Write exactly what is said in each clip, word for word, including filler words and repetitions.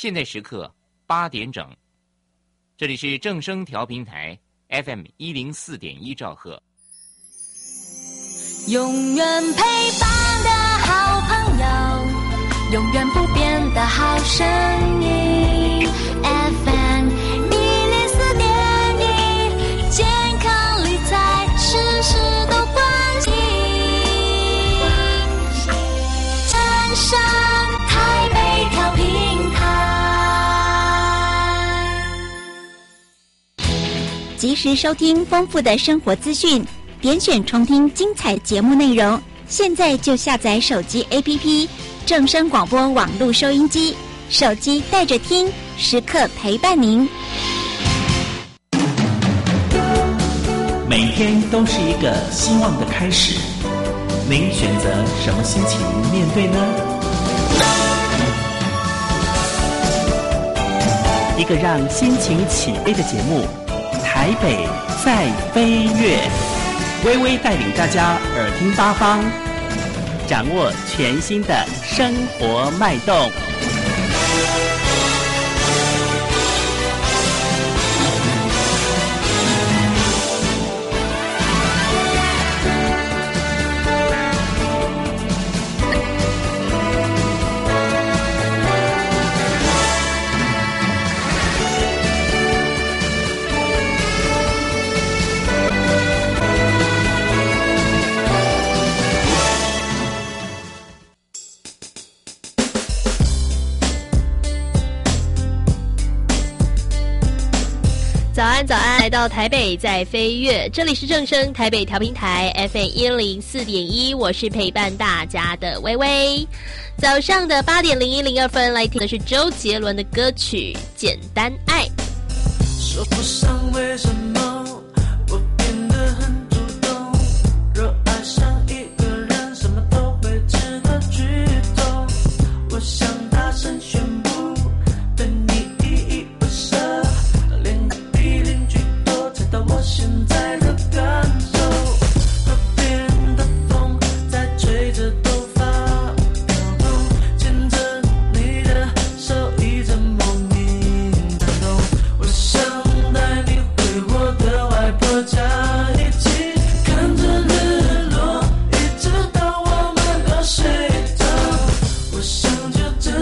现在时刻八点整，这里是正声调频台 F M 一零四点一兆赫， 永远陪伴的好朋友，永远不变的好声音 F M 一零四点一，健康理财事事都关心。正声台北调频台， 及时收听丰富的生活资讯，点选重听精彩节目内容。现在就下载手机 A P P 正声广播网络收音机，手机带着听，时刻陪伴您。 每天都是一个希望的开始，您选择什么心情面对呢？一个让心情起飞的节目，台北在飞跃，微微带领大家耳听八方，掌握全新的生活脉动。 早安早安，来到台北在飞跃，这里是正声台北调频台 F M 一零四点一，我是陪伴大家的微微。早上的八点零一零二分，来听的是周杰伦的歌曲《简单爱》。 说不上为什么我变得很主动，若爱上一个人，什么都会值得举动。我想大声宣布，对你依依不舍，连我现在的感受，河边的风在吹着头发飘动，牵着你的手一阵莫名感动。我想带你回我的外婆家，一起看着日落，一直到我们都睡着。我想就这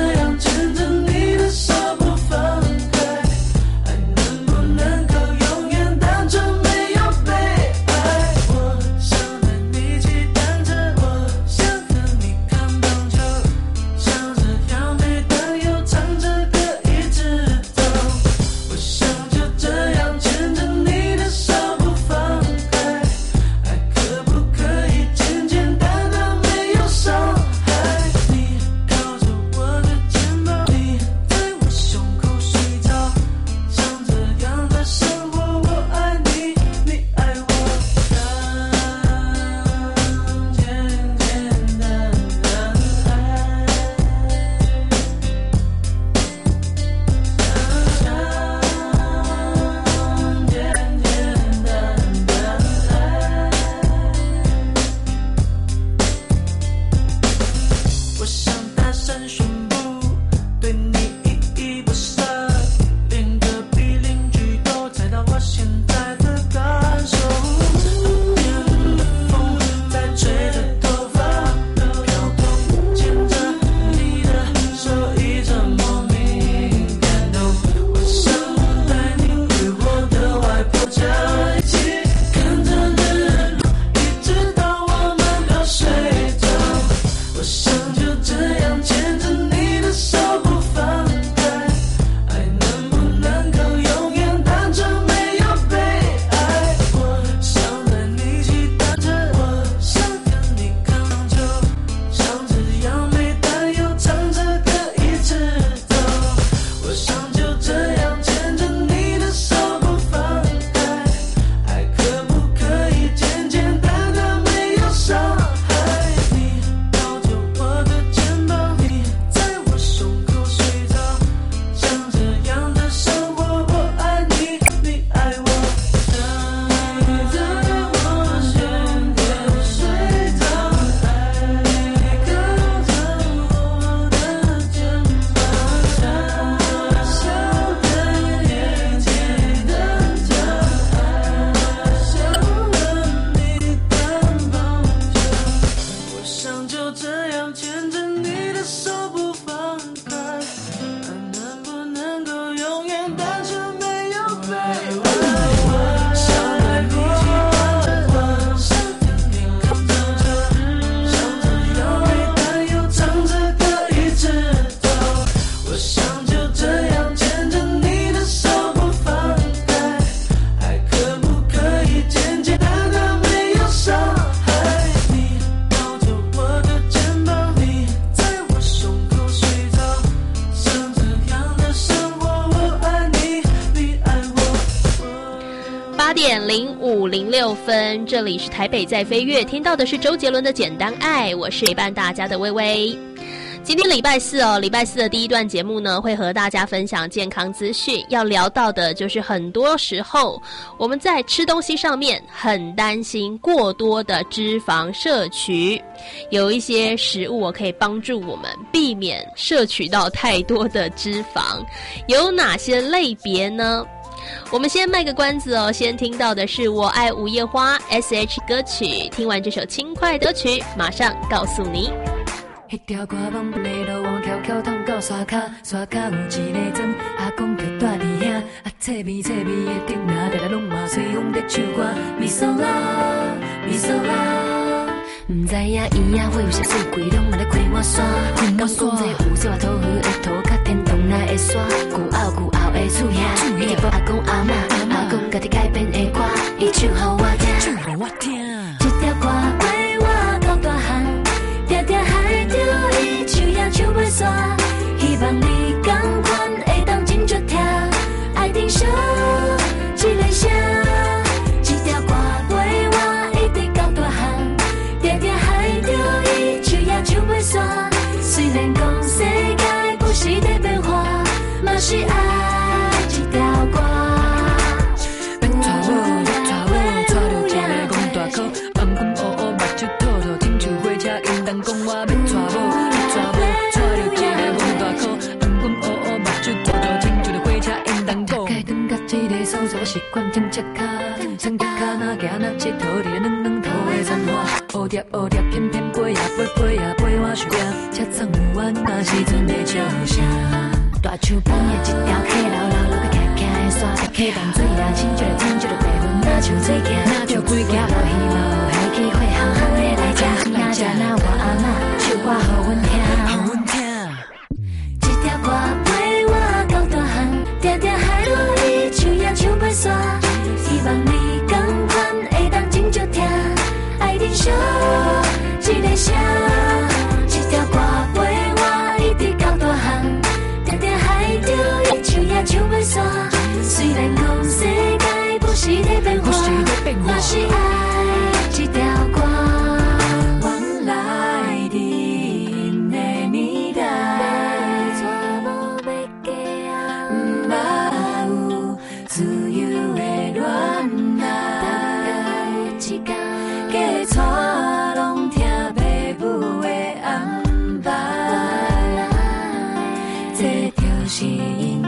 点零五零六分，这里是台北在飞跃，听到的是周杰伦的《简单爱》，我是陪伴大家的薇薇。今天礼拜四哦，礼拜四的第一段节目呢，会和大家分享健康资讯。要聊到的就是很多时候我们在吃东西上面很担心过多的脂肪摄取，有一些食物我可以帮助我们避免摄取到太多的脂肪，有哪些类别呢？我们先卖个关子哦，先听到的是我爱午夜花 S H 歌曲，听完这首轻快歌曲马上告诉你。 迄条歌网本的路往蹺蹺通到山骹，山骹有一个庄，阿公就住伫遐。啊，脆味脆味的竹林，日日拢嘛随风在唱歌。味噌啊，味噌啊，毋知影伊啊会有啥水鬼，拢嘛咧开满山。敢讲这有小土鱼的土，甲天堂来的山，古拗古拗的厝遐。伊直播阿公阿嬷，阿公家己改编的歌，伊唱互我听，唱互我听。这条歌陪我到大汉。定定海着伊手也手袂煞，希望你同款会当真足听，爱珍惜一个声，这条歌陪我一直到大汉。定定海着伊手也手袂煞，虽然讲世界不时在变化，嘛是爱这条歌。要娶某，要娶某，娶着一个戆大口，红粉乌乌，目睭凸凸，亲像火车。因当讲我要娶某，要娶某，娶着一个戆大口，红粉乌乌，目睭凸凸，亲像着火车。因当讲，大概转到这个所在，我习惯穿赤脚，穿赤脚哪行哪佚佗，伫个软软土的残花，蝴蝶蝴蝶翩翩飞呀飞飞呀飞我手边，车窗有弯那时阵的笑声。大树边的一条溪流流流个行行的山，溪淡水啊，亲像着亲像着白云，哪像水行，哪像鬼行落鱼嘛有海去火烘烘的来吃，哪吃哪我阿嬷唱歌互阮听，互阮听。这条歌陪我到大汉，定定海路伊唱也唱袂煞，希望你同款会当真足听，爱珍惜一个声。这条歌陪我一直到大汉。唱也唱袂煞，虽然讲世界不时在变化，我是爱这条歌。原来你的年代，不捌有自由的恋爱，嫁娶拢听父母的安排，这就是因。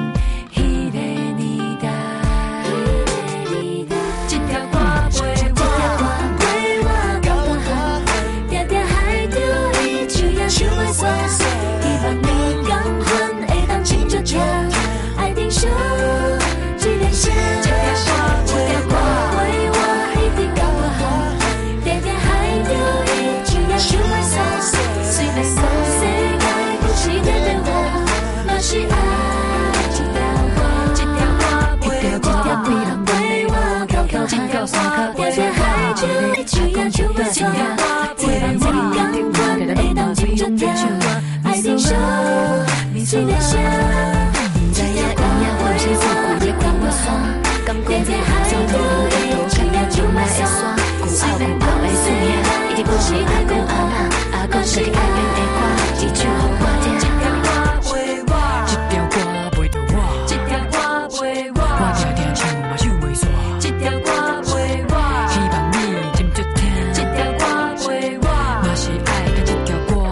希望你同款会当真足听，爱珍惜一个声。这条歌陪我一直到大汉，定定海着伊唱也唱袂煞，虽然讲世界不时在变化，嘛是爱这条歌。这条歌陪我，规人陪我蹺蹺蹺到山骹，定定海着伊唱也唱袂煞，虽然讲同款会当真足听。爱珍惜一个声，毋知影伊啊有啥事故咧看我山，敢讲这小土鱼的土，甲天唱来的山，古拗古拗的水遐，一直讲是阿公阿嬷，阿公家己改编的歌，伊唱互我听。这条歌陪我，这条歌陪着我，这条歌陪我，我听听唱嘛手袂煞，这条歌陪我，希望你真足听，这条歌陪我，嘛是爱的这条歌。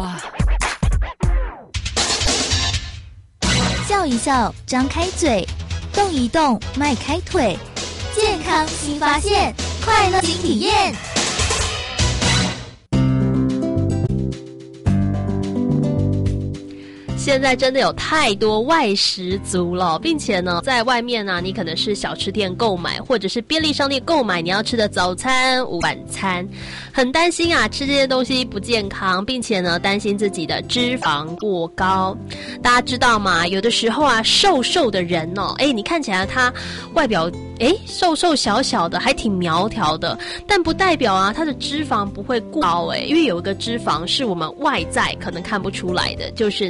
笑一笑，张开嘴，动一动，迈开腿，健康新发现，快乐新体验。 现在真的有太多外食族了，并且呢，在外面呢、啊，你可能是小吃店购买，或者是便利商店购买你要吃的早餐、晚餐，很担心啊，吃这些东西不健康，并且呢，担心自己的脂肪过高。大家知道吗？有的时候啊，瘦瘦的人哦，哎，你看起来他外表哎瘦瘦小小的，还挺苗条的，但不代表啊他的脂肪不会过高哎，因为有一个脂肪是我们外在可能看不出来的，就是内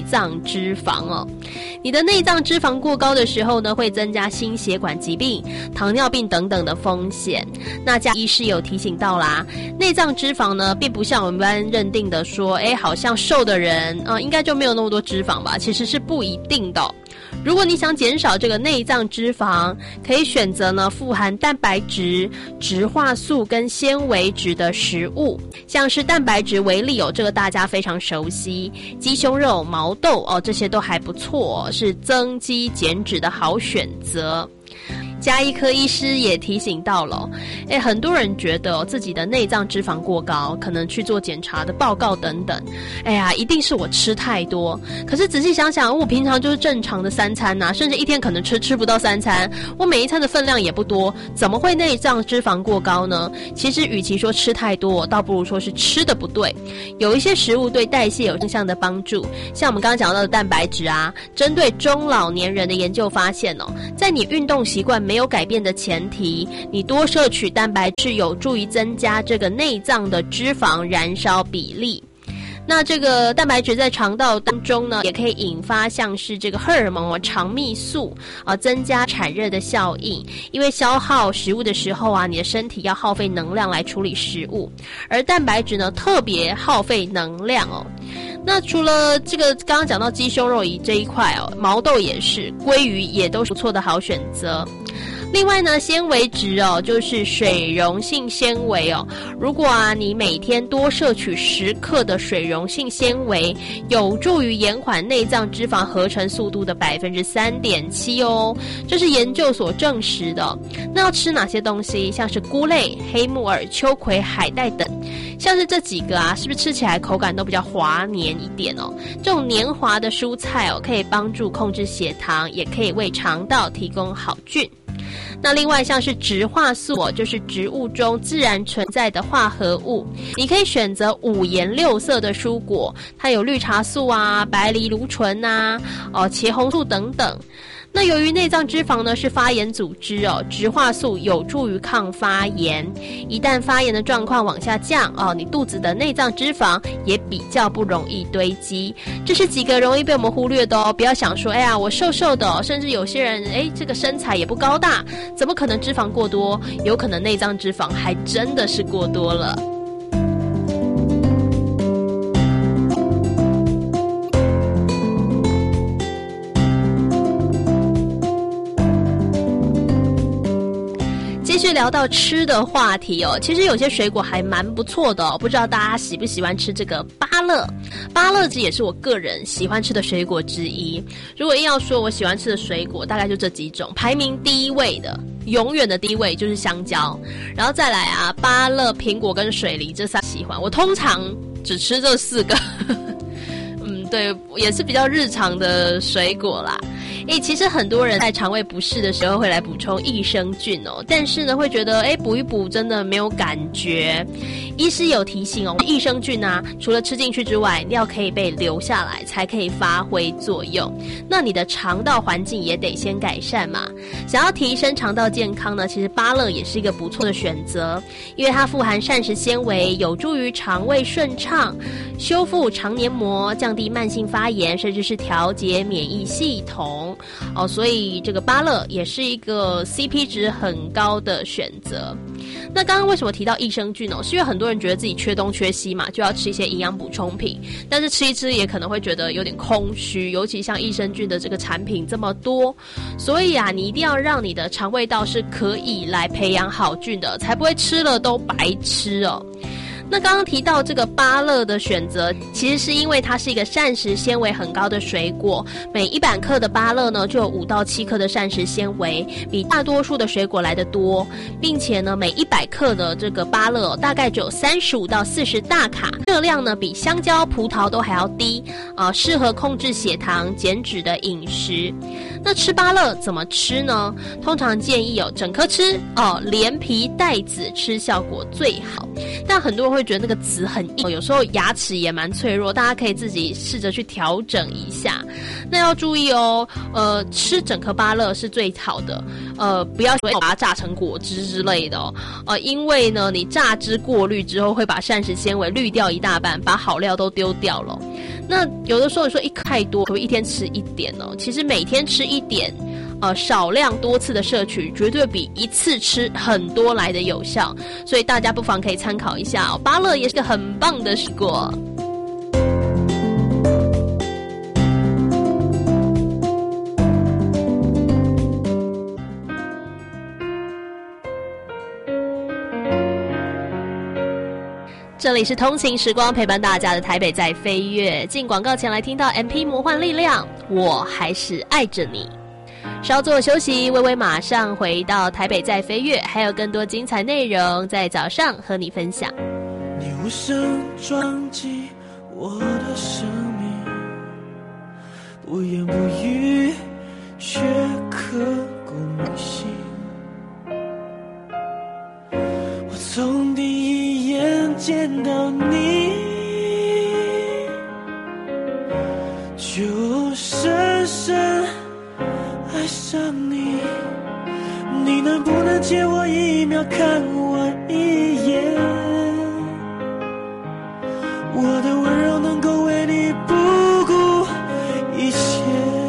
脏脂肪哦。你的内脏脂肪过高的时候呢，会增加心血管疾病、糖尿病等等的风险。那加医师有提醒到啦，内脏脂肪呢，并不像我们一般认定的说，哎，好像瘦的人啊、呃，应该就没有那么多脂肪吧？其实是不一定的哦。如果你想减少这个内脏脂肪，可以选择呢富含蛋白质、植化素跟纤维质的食物，像是蛋白质为例哦，这个大家非常熟悉，鸡胸肉、毛豆哦，这些都还不错哦，是增肌减脂的好选择。加医科医师也提醒到了，哎，很多人觉得、哦、自己的内脏脂肪过高，可能去做检查的报告等等，哎呀，一定是我吃太多。可是仔细想想，我平常就是正常的三餐呐、啊，甚至一天可能吃吃不到三餐，我每一餐的分量也不多，怎么会内脏脂肪过高呢？其实，与其说吃太多，倒不如说是吃的不对。有一些食物对代谢有正向的帮助，像我们刚刚讲到的蛋白质啊，针对中老年人的研究发现哦，在你运动习惯没有改变的前提，你多摄取蛋白质有助于增加这个内脏的脂肪燃烧比例。那这个蛋白质在肠道当中呢，也可以引发像是这个荷尔蒙哦，肠泌素啊，增加产热的效应。因为消耗食物的时候啊，你的身体要耗费能量来处理食物，而蛋白质呢，特别耗费能量哦。那除了这个刚刚讲到鸡胸肉仪这一块哦，毛豆也是，鲑鱼也都是不错的好选择。另外呢，纤维质哦，就是水溶性纤维哦。如果啊，你每天多摄取十克的水溶性纤维，有助于延缓内脏脂肪合成速度的百分之三点七哦。这是研究所证实的。那要吃哪些东西？像是菇类、黑木耳、秋葵、海带等，像是这几个啊，是不是吃起来口感都比较滑黏一点哦？这种黏滑的蔬菜哦，可以帮助控制血糖，也可以为肠道提供好菌。那另外像是植化素哦，就是植物中自然存在的化合物，你可以选择五颜六色的蔬果，它有绿茶素啊、白藜芦醇啊、哦茄红素等等。那由于内脏脂肪呢是发炎组织哦，植化素有助于抗发炎，一旦发炎的状况往下降哦，你肚子的内脏脂肪也比较不容易堆积。这是几个容易被我们忽略的哦，不要想说哎呀我瘦瘦的、哦，甚至有些人哎这个身材也不高大，怎么可能脂肪过多？有可能内脏脂肪还真的是过多了。继续聊到吃的话题哦，其实有些水果还蛮不错的哦，不知道大家喜不喜欢吃这个芭乐？芭乐其实也是我个人喜欢吃的水果之一。如果硬要说我喜欢吃的水果，大概就这几种，排名第一位的，永远的第一位就是香蕉，然后再来啊，芭乐、苹果跟水梨这三喜欢。我通常只吃这四个。嗯，对，也是比较日常的水果啦。诶，其实很多人在肠胃不适的时候会来补充益生菌哦，但是呢，会觉得诶补一补真的没有感觉。医师有提醒哦，益生菌啊，除了吃进去之外，料可以被留下来，才可以发挥作用。那你的肠道环境也得先改善嘛。想要提升肠道健康呢，其实芭乐也是一个不错的选择，因为它富含膳食纤维，有助于肠胃顺畅，修复肠黏膜，降低慢性发炎，甚至是调节免疫系统。哦，所以这个芭乐也是一个 C P 值很高的选择。那刚刚为什么提到益生菌哦？是因为很多人觉得自己缺东缺西嘛，就要吃一些营养补充品，但是吃一吃也可能会觉得有点空虚，尤其像益生菌的这个产品这么多，所以啊，你一定要让你的肠胃道是可以来培养好菌的，才不会吃了都白吃哦。那刚刚提到这个芭乐的选择，其实是因为它是一个膳食纤维很高的水果，每一百克的芭乐呢就有五到七克的膳食纤维，比大多数的水果来得多，并且呢每一百克的这个芭乐、哦、大概只有三十五到四十大卡，热量呢比香蕉、葡萄都还要低啊、呃，适合控制血糖、减脂的饮食。那吃芭乐怎么吃呢？通常建议有整颗吃哦，连皮带籽吃效果最好。但很多人会觉得那个籽很硬，有时候牙齿也蛮脆弱，大家可以自己试着去调整一下。那要注意哦，呃，吃整颗芭乐是最好的，呃，不要把它榨成果汁之类的哦，呃，因为呢，你榨汁过滤之后会把膳食纤维滤掉一大半，把好料都丢掉了。 那有的时候说一太多，可不可以一天吃一点哦？其实每天吃一点，呃，少量多次的摄取，绝对比一次吃很多来的有效。所以大家不妨可以参考一下哦。芭乐也是个很棒的水果。这里是通勤时光，陪伴大家的台北在飞跃。进广告前来听到 M P 魔幻力量，我还是爱着你。稍作休息，微微马上回到台北在飞跃，还有更多精彩内容在早上和你分享。 你无声撞击我的生命，不言不语，却刻骨铭心。我从第一眼见到你，就深深爱上你。你能不能借我一秒看我一眼？我的温柔能够为你不顾一切，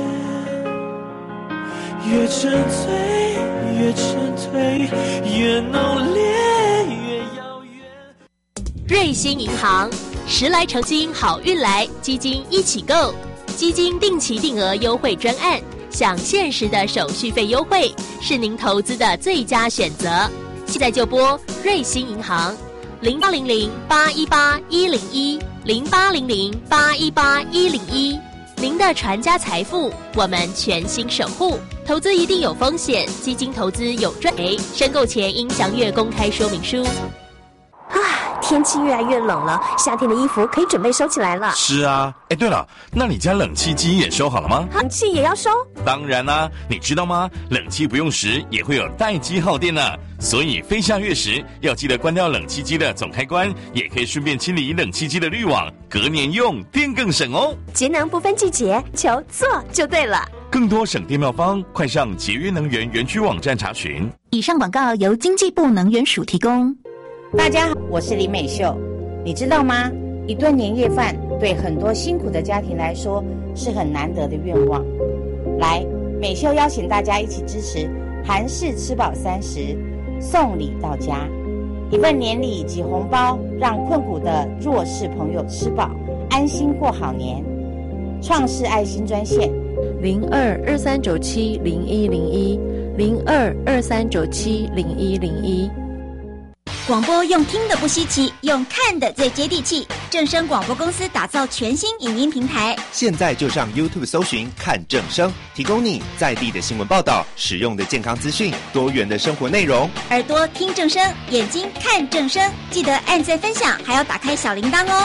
越沉醉越沉醉，越浓烈越遥远。 瑞星银行，时来成金好运来，基金一起购，基金定期定额优惠专案，享限时的手续费优惠，是您投资的最佳选择。现在就拨瑞星银行零八零零八一八一零一零八零零八一八一零一，您的传家财富，我们全心守护。投资一定有风险，基金投资有赚赔，申购前应详阅公开说明书。 啊，天气越来越冷了，夏天的衣服可以准备收起来了。 是啊，哎，对了，那你家冷气机也收好了吗？ 冷气也要收？ 当然啦、啊，你知道吗？冷气不用时也会有待机耗电呢、啊，所以非下月时要记得关掉冷气机的总开关，也可以顺便清理冷气机的滤网，隔年用电更省哦。 节能不分季节，求做就对了。 更多省电妙方，快上节约能源园区网站查询。 以上广告由经济部能源署提供。 大家好，我是林美秀。你知道吗？一顿年夜饭对很多辛苦的家庭来说是很难得的愿望。来，美秀邀请大家一起支持韩式吃饱三十，送礼到家，一份年礼及红包，让困苦的弱势朋友吃饱，安心过好年。创世爱心专线零二二三九七零一零一零二二三九七零一零一。 广播用听的不稀奇，用看的最接地气。正声广播公司打造全新影音平台， 现在就上 YouTube 搜寻看正声，提供你在地的新闻报道、实用的健康资讯、多元的生活内容。 耳朵听正声，眼睛看正声，记得按赞分享，还要打开小铃铛哦。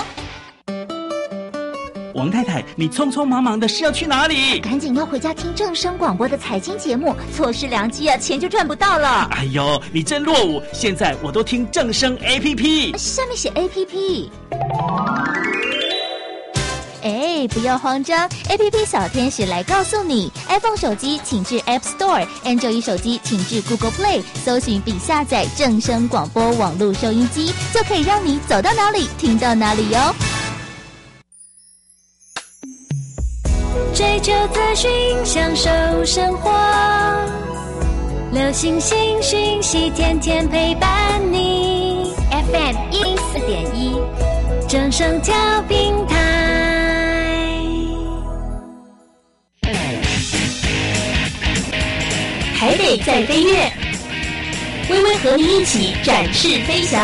王太太，你匆匆忙忙的是要去哪里？ 赶紧要回家听正声广播的财经节目，错失良机啊，钱就赚不到了。 哎呦，你真落伍！现在我都听正声 A P P， 下面写 A P P。哎，不要慌张 ，A P P 小天使来告诉你 ，iPhone 手机请至 App Store，Android 手机请至 Google Play， 搜寻并下载正声广播网络收音机，就可以让你走到哪里听到哪里哟。 追求资讯，享受生活，流行新讯息，天天陪伴你。F M 一零四点一，正声调频台。 台北在飞跃，微微和你一起展翅飞翔。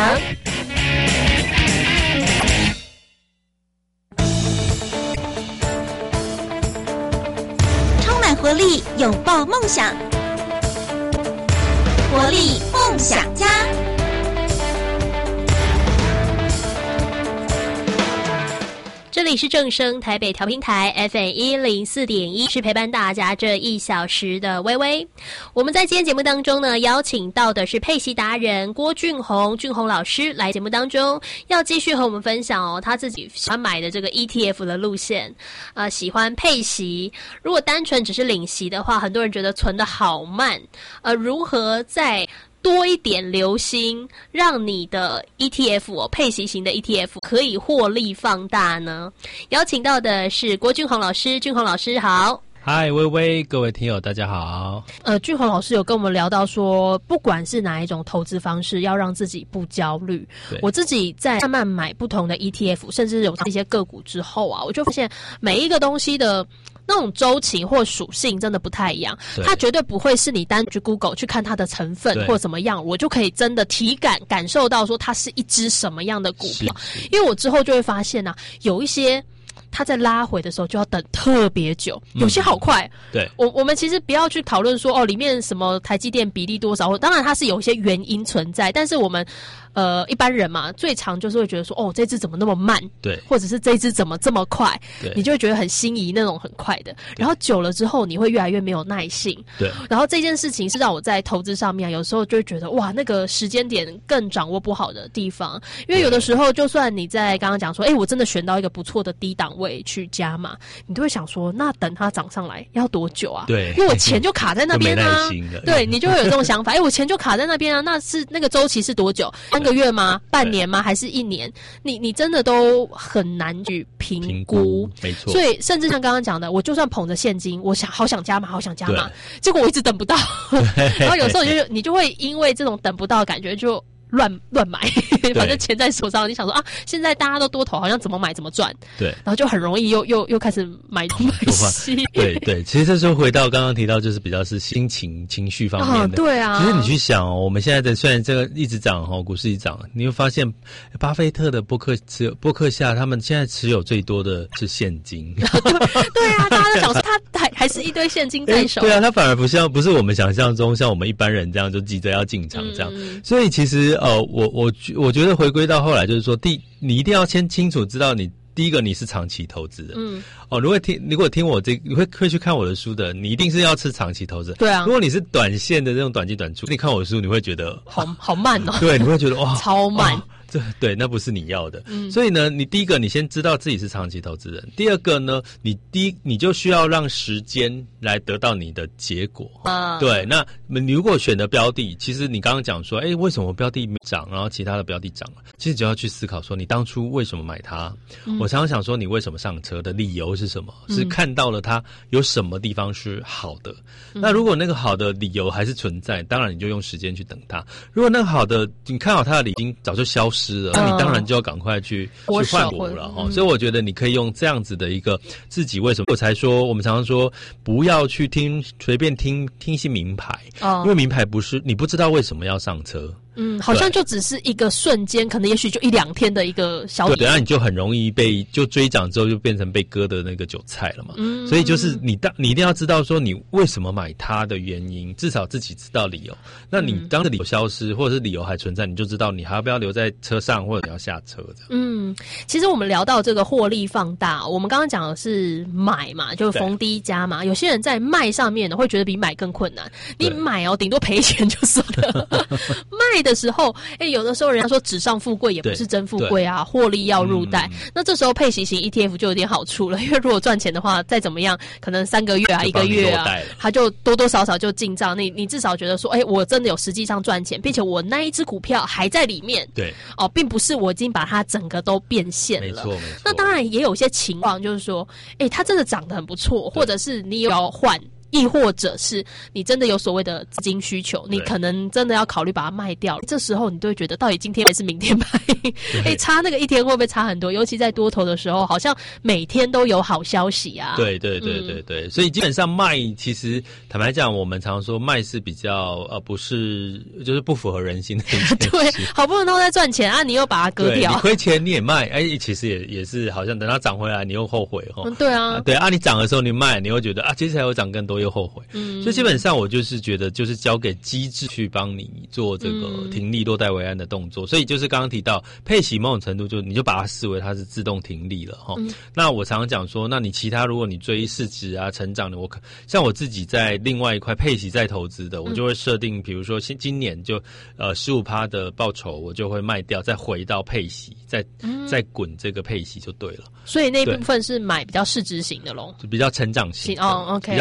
活力，拥抱梦想，活力梦想家。 这里是正声台北调频台 F M 一零四点一，是陪伴大家这一小时的微微。我们在今天节目当中呢，邀请到的是配息达人郭俊宏，俊宏老师来节目当中，要继续和我们分享哦，他自己喜欢买的这个 E T F 的路线，呃，喜欢配息。如果单纯只是领息的话，很多人觉得存得好慢，呃，如何在多一点留心，让你的 E T F 哦，配息型的 E T F 可以获利放大呢？邀请到的是郭俊宏老师，俊宏老师好。 嗨，微微，各位听友，大家好。 呃，俊宏老师有跟我们聊到说，不管是哪一种投资方式，要让自己不焦虑。我自己在慢慢买不同的 E T F， 甚至有一些个股之后啊，我就发现每一个东西的那种周期或属性真的不太一样，它绝对不会是你单去 Google 去看它的成分或怎么样，我就可以真的体感感受到说它是一只什么样的股票。因为我之后就会发现啊，有一些它在拉回的时候就要等特别久，有些好快。嗯、对，我我们其实不要去讨论说哦，里面什么台积电比例多少，当然它是有一些原因存在，但是我们呃一般人嘛，最常就是会觉得说哦，这支怎么那么慢？对，或者是这支怎么这么快？对，你就会觉得很心仪那种很快的，然后久了之后你会越来越没有耐性。对，然后这件事情是让我在投资上面、啊、有时候就会觉得哇，那个时间点更掌握不好的地方，因为有的时候就算你在刚刚讲说，哎，我真的选到一个不错的低档位去加码，你都会想说，那等它涨上来要多久啊？对，因为我钱就卡在那边啊。对，你就会有这种想法，哎，我钱就卡在那边啊，那是那个周期是多久？三个月吗？半年吗？还是一年？你你真的都很难去评估，没错。所以甚至像刚刚讲的，我就算捧着现金，我想好想加码，好想加码，结果我一直等不到，然后有时候你就你就会因为这种等不到的感觉就乱乱买，反正钱在手上，你想说啊，现在大家都多头，好像怎么买怎么赚，对，然后就很容易又又又开始买东买西， 对对。其实这时候回到刚刚提到，就是比较是心情情绪方面的，哦、对啊。其实你去想哦，我们现在的虽然这个一直涨哦，股市一涨，你会发现巴菲特的波克持有波克夏，他们现在持有最多的是现金，对对啊，大家都想说他还还是一堆现金在手， 对啊，他反而不像不是我们想象中像我们一般人这样就急着要进场这样，嗯、所以其实。呃，我我我觉得回归到后来就是说，第你一定要先清楚知道你第一个你是长期投资人，嗯，哦，如果听如果听我这你会会去看我的书的，你一定是要吃长期投资，对啊。如果你是短线的这种短进短出，你看我的书你会觉得好好慢哦， 对，你会觉得哇超慢。哦这对，那不是你要的。嗯，所以呢，你第一个，你先知道自己是长期投资人；第二个呢，你第一你就需要让时间来得到你的结果。啊，对，那你如果选的标的，其实你刚刚讲说，哎，为什么标的没涨，然后其他的标的涨了？其实就要去思考说，你当初为什么买它？嗯、我常常想说，你为什么上车的理由是什么？嗯、是看到了它有什么地方是好的。嗯、那如果那个好的理由还是存在，当然你就用时间去等它。如果那个好的，你看好它的理由已经早就消失。那你当然就要赶快去、嗯、去换股了哈、嗯，所以我觉得你可以用这样子的一个自己为什么我才说，我们常常说不要去听随便听听一些名牌，哦、因为名牌不是你不知道为什么要上车。 嗯，好像就只是一个瞬间，可能也许就一两天的一个小对，等下你就很容易被就追涨之后就变成被割的那个韭菜了嘛。嗯，所以就是你当你一定要知道说你为什么买它的原因，至少自己知道理由。那你当理由消失或者是理由还存在，你就知道你还要不要留在车上，或者你要下车这样。 嗯，其实我们聊到这个获利放大，我们刚刚讲的是买嘛，就是逢低加嘛。有些人在卖上面呢，会觉得比买更困难。你买哦，顶多赔钱就算了，卖的时候，哎、欸，有的时候人家说纸上富贵也不是真富贵啊，获利要入袋、嗯。那这时候配息型 E T F 就有点好处了，因为如果赚钱的话，再怎么样，可能三个月啊、一个月啊，它就多多少少就进账。你你至少觉得说，哎、欸，我真的有实际上赚钱，并且我那一只股票还在里面。对，哦，并不是我已经把它整个都变现了。没错，没错。那当然也有些情况，就是说，哎、欸，它真的涨得很不错，或者是你有要换。亦或者是你真的有所谓的资金需求，你可能真的要考虑把它卖掉，这时候你都会觉得到底今天还是明天卖，哎，差那个一天会不会差很多？尤其在多头的时候，好像每天都有好消息啊。 对对对对对，嗯、所以基本上卖，其实坦白讲，我们常说卖是比较呃不是就是不符合人心的一件事。 对，好不容易都在赚钱啊，你又把它割掉， 你亏钱你也卖，哎，其实也也是好像等它涨回来，你又后悔哈、 嗯。对啊， 啊对啊，你涨的时候你卖，你会觉得啊，接下来有涨更多。又后悔，嗯，所以基本上我就是觉得，就是交给机制去帮你做这个停利落袋为安的动作。嗯、所以就是刚刚提到配息某种程度就你就把它视为它是自动停利了哈、嗯。那我常常讲说，那你其他如果你追市值啊、成长的，我像我自己在另外一块配息在投资的，我就会设定，比如说今今年就呃十五趴的报酬，我就会卖掉，再回到配息，再、嗯、再滚这个配息就对了。 所以那部分是买比较市值型的咯， 比较成长型的，哦 ，OK， 比较成长。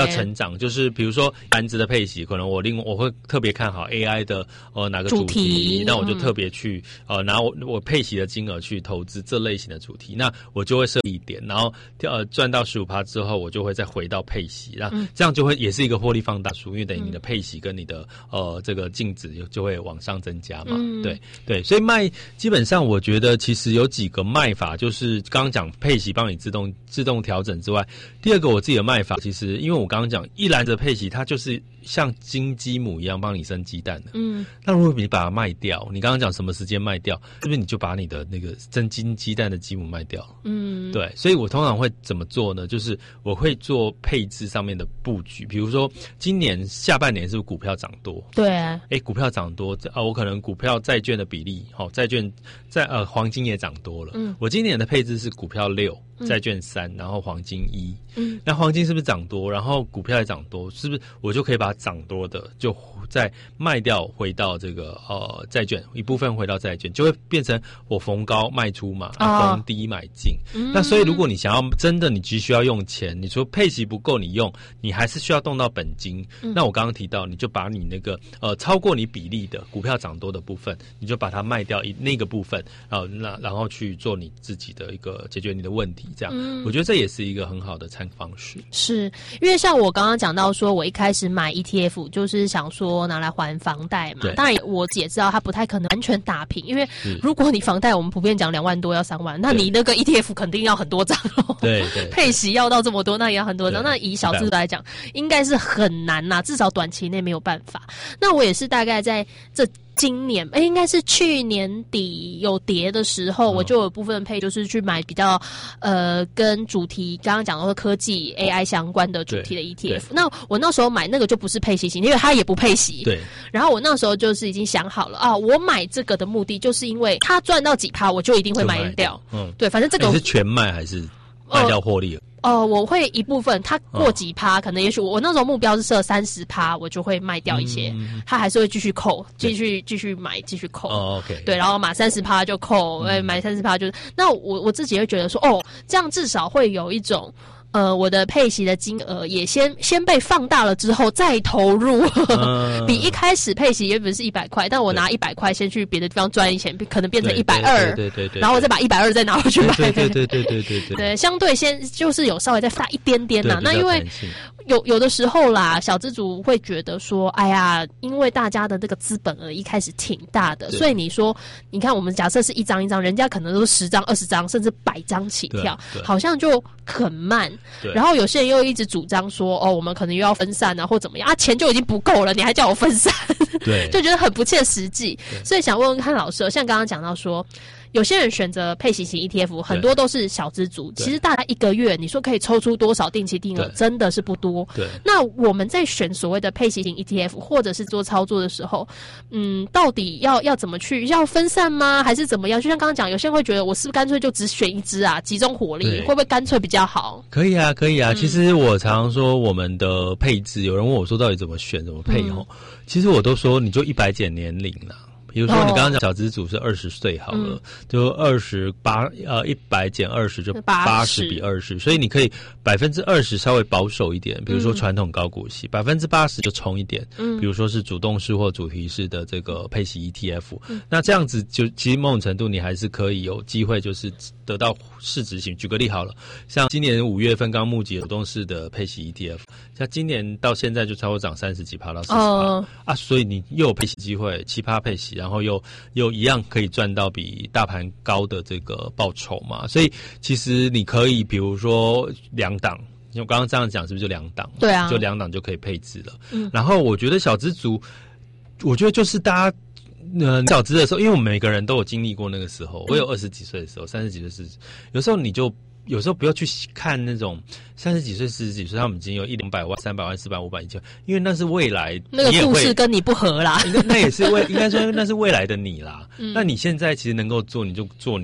样，就是比如说篮子的配息，可能我另我会特别看好 A I 的呃哪个主题， 主题那我就特别去、嗯、呃拿我我配息的金额去投资这类型的主题，那我就会设一点，然后呃赚到 百分之十五 之后，我就会再回到配息，那、嗯、这样就会也是一个获利放大术，因为等于你的配息跟你的呃这个净值就会往上增加嘛，嗯、对对，所以卖基本上我觉得其实有几个卖法，就是刚刚讲配息帮你自动自动调整之外，第二个我自己的卖法，其实因为我刚刚讲一篮子的配息，它就是像金鸡母一样帮你生鸡蛋的。嗯，那如果你把它卖掉，你刚刚讲什么时间卖掉，是不是你就把你的那个生金鸡蛋的鸡母卖掉？嗯，对，所以我通常会怎么做呢？就是我会做配置上面的布局，比如说今年下半年是不是股票涨多？ 对啊， 哎，股票涨多啊，我可能股票债券的比例，好、哦，债券在呃黄金也涨多了。嗯，我今年的配置是股票六。债券三，然后黄金一，嗯，那黄金是不是涨多？然后股票也涨多，是不是我就可以把涨多的就再卖掉，回到这个呃债券一部分回到债券，就会变成我逢高卖出嘛，啊、逢低买进。嗯、那所以如果你想要真的你急需要用钱，你说配息不够你用，你还是需要动到本金。嗯、那我刚刚提到，你就把你那个呃超过你比例的股票涨多的部分，你就把它卖掉一那个部分，啊、呃，那然后去做你自己的一个解决你的问题。这样、嗯，我觉得这也是一个很好的参考方式。 是因为像我刚刚讲到说，我一开始买 E T F 就是想说拿来还房贷嘛。当然我也知道它不太可能完全打平，因为如果你房贷我们普遍讲两万多要三万，那你那个 E T F 肯定要很多张哦。对对，配息要到这么多，那也要很多张。那以小资来讲，应该是很难呐、啊，至少短期内没有办法。那我也是大概在这。今年哎，应该是去年底有跌的时候，哦、我就有部分配，就是去买比较呃跟主题刚刚讲到的科技 A I 相关的主题的 E T F。那我那时候买那个就不是配息型，因为它也不配息。对。然后我那时候就是已经想好了啊，我买这个的目的就是因为它赚到几趴，我就一定会卖掉。嗯，对，反正这个你是全卖还是卖掉获利了？ 哦、呃，我会一部分，它过几趴、哦，可能也许我我那时候目标是设三十趴，我就会卖掉一些，它、嗯、还是会继续扣，继续继续买，继续扣。哦 ，OK， 对，然后买三十趴就扣，哎、嗯，买三十趴就，那我我自己会觉得说，哦，这样至少会有一种。呃，我的配息的金额也先先被放大了之后再投入，嗯、比一开始配息原本是一百块，但我拿一百块先去别的地方赚一钱，可能变成一百二，对对对，然后我再把一百二再拿回去买，对对对对对对对，对，相对先就是有稍微再大一点点啦。那因为有有的时候啦，小资族会觉得说，哎呀，因为大家的这个资本额一开始挺大的，所以你说，你看我们假设是一张一张，人家可能都是十张、二十张，甚至百张起跳，好像就很慢。然后有些人又一直主张说，哦，我们可能又要分散啊，或怎么样啊，钱就已经不够了，你还叫我分散，对，就觉得很不切实际。所以想问问看老师，像刚刚讲到说。有些人选择配息型 E T F， 很多都是小资族。其实大概一个月，你说可以抽出多少定期定额，真的是不多。对。那我们在选所谓的配息型 E T F， 或者是做操作的时候，嗯，到底要要怎么去？要分散吗？还是怎么样？就像刚刚讲，有些人会觉得，我是不是干脆就只选一支啊，集中火力，会不会干脆比较好？ 可以啊，可以啊。嗯、其实我常常说，我们的配置，有人问我说，到底怎么选，怎么配哦、嗯？其实我都说，你就一百减年龄啦。比如说你刚刚讲小资族是二十岁好了，嗯、就二十八呃一百减二十就八十比二十，所以你可以百分之二十稍微保守一点，比如说传统高股息，百分之八十就冲一点，嗯，比如说是主动式或主题式的这个配息 E T F，嗯、那这样子就其实某种程度你还是可以有机会就是得到市值型。举个例好了，像今年五月份刚募集主动式的配息 E T F， 像今年到现在就超过涨三十几趴到四十趴、哦、啊，所以你又有配息机会，七趴配息。然后又又一样可以赚到比大盘高的这个报酬嘛，所以其实你可以比如说两档，我刚刚这样讲是不是就两档？对啊，就两档就可以配置了。嗯，然后我觉得小资族，我觉得就是大家呃小资的时候，因为我们每个人都有经历过那个时候，我有二十几岁的时候，三十几岁是有时候你就。有时候不要去看那种三十几岁、四十几岁，他们已经有一两百万、三百万、四百万、五百、一千，因为那是未来那个故事跟你不合啦。 那也是未应该说那是未来的你啦。嗯、那你现在其实能够做，你就做你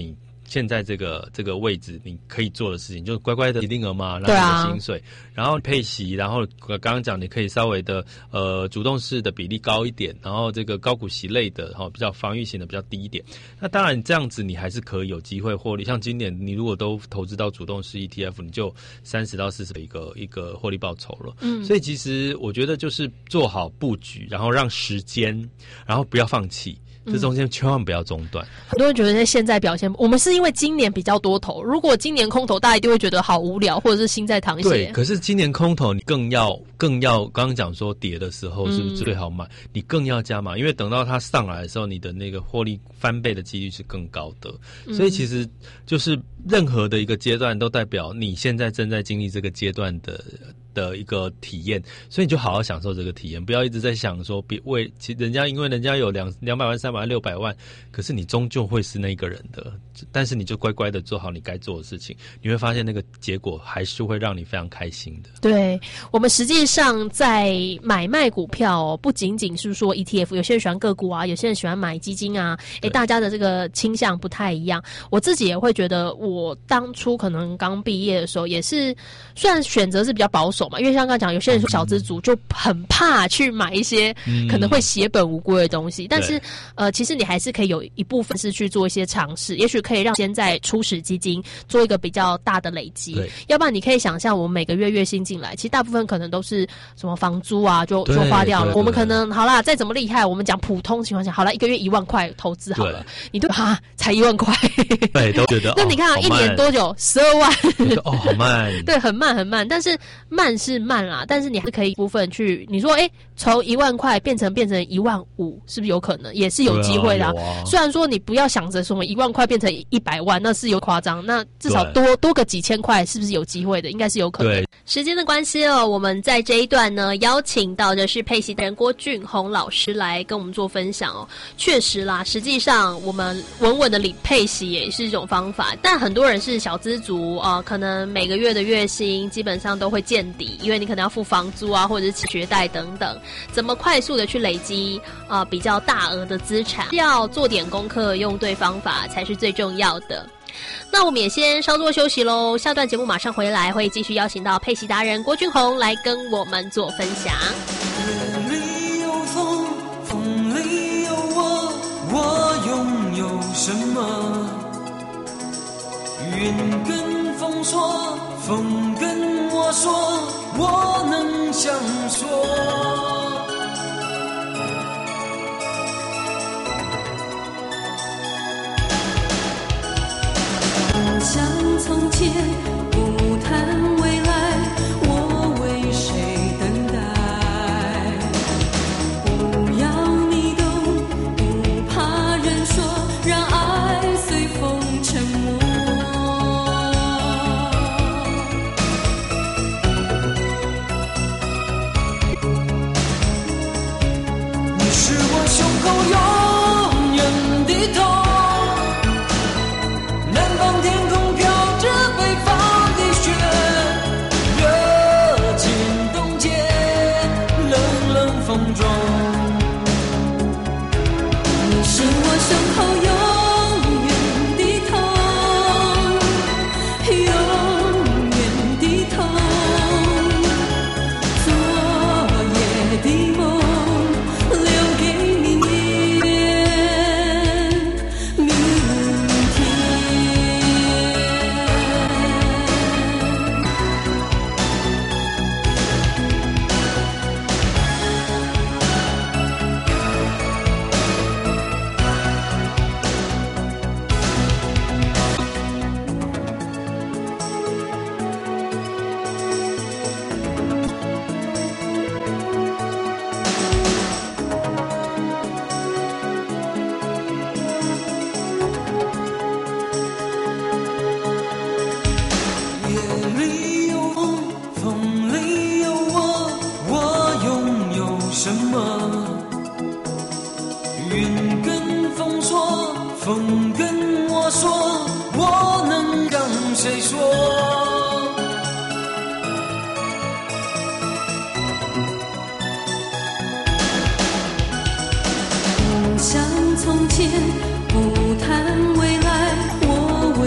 现在这个这个位置你可以做的事情，就是乖乖的一定额嘛， 对啊， 拿你的薪水，然后配息，然后刚刚讲你可以稍微的呃主动式的比例高一点，然后这个高股息类的哈、哦、比较防御型的比较低一点。那当然这样子你还是可以有机会获利，像今年你如果都投资到主动式 E T F， 你就三十到四十的一个一个获利报酬了。嗯，所以其实我觉得就是做好布局，然后让时间，然后不要放弃。这中间千万不要中断。 很多人觉得现在表现，我们是因为今年比较多头，如果今年空头，大家一定会觉得好无聊，或者是心在淌血。 对，可是今年空头你更要更要，刚刚讲说跌的时候是不是最好买？嗯、你更要加码，因为等到它上来的时候，你的那个获利翻倍的几率是更高的。所以其实就是任何的一个阶段都代表你现在正在经历这个阶段的。的一个体验，所以你就好好享受这个体验，不要一直在想说别为其人家因为人家有两两百万、三百万、六百万，可是你终究会是那个人的，但是你就乖乖的做好你该做的事情，你会发现那个结果还是会让你非常开心的。 对，我们实际上在买卖股票哦，不仅仅是说 E T F， 有些人喜欢个股啊，有些人喜欢买基金啊，诶，大家的这个倾向不太一样。我自己也会觉得，我当初可能刚毕业的时候，也是虽然选择是比较保守。因为像刚刚讲，有些人说小资族就很怕去买一些可能会血本无归的东西，嗯、但是呃，其实你还是可以有一部分是去做一些尝试，也许可以让现在初始基金做一个比较大的累积。要不然你可以想象，我们每个月月薪进来，其实大部分可能都是什么房租啊，就就花掉了。我们可能好啦，再怎么厉害，我们讲普通情况下，好了，一个月一万块投资好了，你都哈才一万块， 对，都觉得那你看啊，一年多久？十二万， 哦，好慢， 对，很慢很慢，但是慢。是慢啦，但是你还是可以部分去，你说，哎，从一万块变成变成一万五，是不是有可能？也是有机会的、啊啊。虽然说你不要想着什么一万块变成一百万，那是有夸张，那至少多多个几千块，是不是有机会的？应该是有可能。时间的关系哦，我们在这一段呢，邀请到的是配息达人郭俊宏老师来跟我们做分享哦。确实啦，实际上我们稳稳的领配息也是一种方法，但很多人是小资族啊、呃，可能每个月的月薪基本上都会见底。因为你可能要付房租啊，或者是学贷等等，怎么快速的去累积啊、呃、比较大额的资产？要做点功课，用对方法才是最重要的。那我们也先稍作休息咯，下段节目马上回来，会继续邀请到配息达人郭俊宏来跟我们做分享。 月里有风，风里有我，我拥有什么？云跟风说，风跟我说，我能想说。 不像从前，不谈未来，我为谁等待？不要你懂，不怕人说，让爱随风沉没。 你是我胸口永远的痛。 不像从前，不谈未来，我为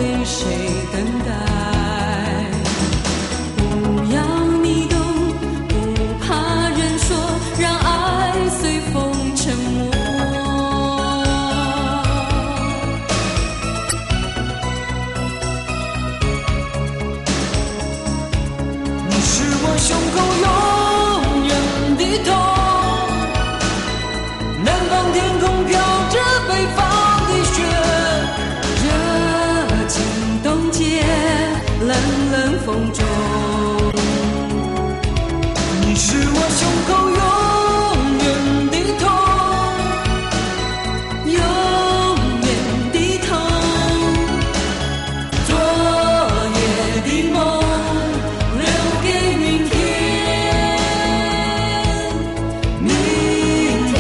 风中。你是我胸口永远的痛，永远的痛。昨夜的梦留给明天，明天。